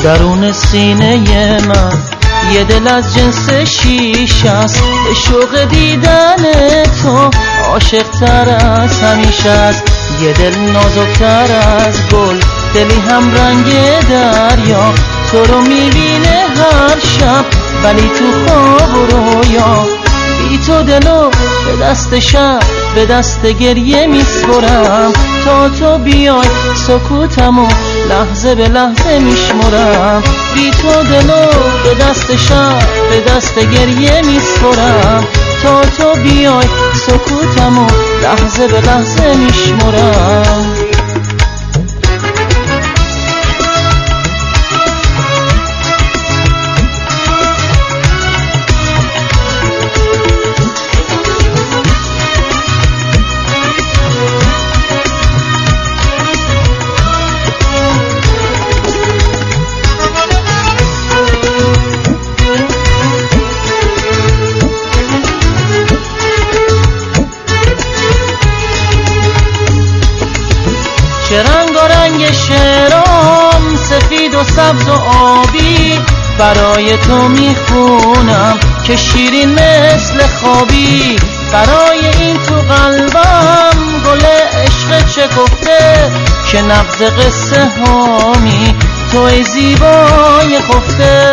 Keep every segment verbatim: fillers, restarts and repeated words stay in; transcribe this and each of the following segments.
درون سینه من یه دل از جنس شیشه است، به شوق دیدن تو عاشق تر از همیشه است. یه دل نازکتر از گل، دلی هم رنگ دریا، تو رو میبینه هر شب ولی تو خواب و رویا. بی تو دلو به دست شب به دست گریه میسپرم، تا تو بیای سکوتمو لحظه به لحظه میشمرم. بی تو دلو به دست شب به دست گریه میسپرم، تا تو بیای سکوتمو لحظه به لحظه میشمرم. چه رنگ و رنگ شعرام، سفید و سبز و آبی، برای تو میخونم که شیرین مثل خوابی. برای این تو قلبم گل عشق شکفته، که نبض قصه هامی تو ای زیبای خفته.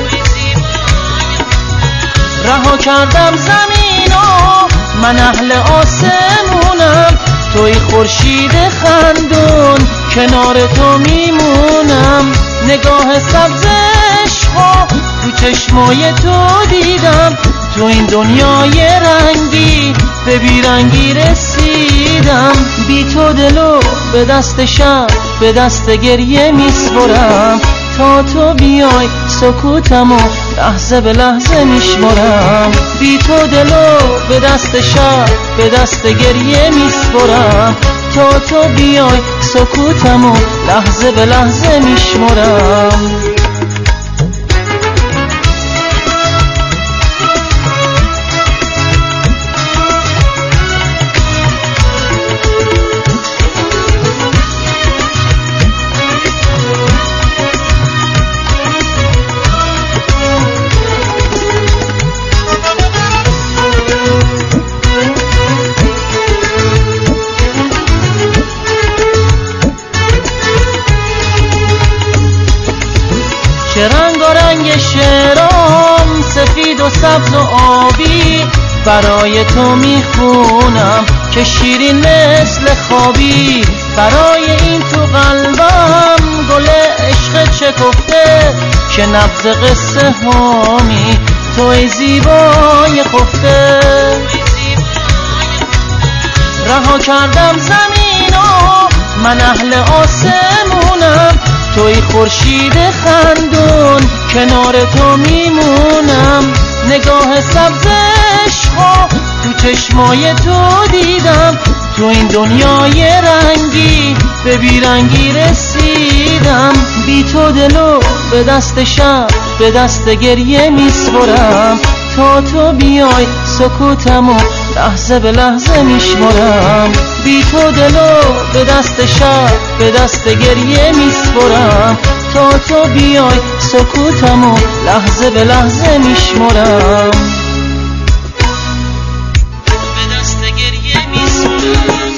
رها کردم زمینو من اهل آسمونم، توی خورشید خندون کنار تو میمونم. نگاه سبز عشقا تو چشمای تو دیدم، تو این دنیای رنگی به بیرنگی رسیدم. بی تو دلو به دست شب به دست گریه میسپرم، تا تو بیای سکوتمو لحظه به لحظه میشمرم. بی تو دلو به دست شب به دست گریه میسپرم، تا تو بیای سکوتمو لحظه به لحظه میشمرم. چه رنگ و رنگ شعرام، سفید و سبز و آبی، برای تو میخونم که شیرین مثل خوابی. برای این تو قلبم گل عشق شکفته، که نبض قصه هامی تو ای زیبای خفته. رها کردم زمینو من اهل آسمونم، توی خورشید خندون کنار تو میمونم. نگاه سبز عشقا تو چشمای تو دیدم، تو این دنیای رنگی به بیرنگی رسیدم. بی تو دلو به دست شب به دست گریه میسپرم، تا تو بیای سکوتمو لحظه به لحظه میشمرم. بی تو دلو به دست شب به دست گریه میسپرم، تا تو بیای سکوتمو لحظه به لحظه میشمرم. به دست گریه میسپرم،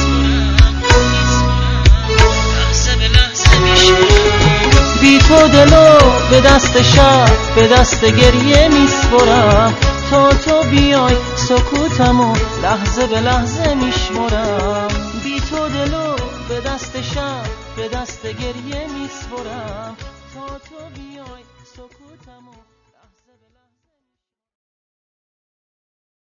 لحظه به لحظه میشمرم. بی تو دلو به دست شب به دست گریه میسپرم، تا تو بیای سکوتمو لحظه به لحظه میشمرم. بی تو دلو به دست شب به دست گریه میسپرم، تا تو بیای سکوتمو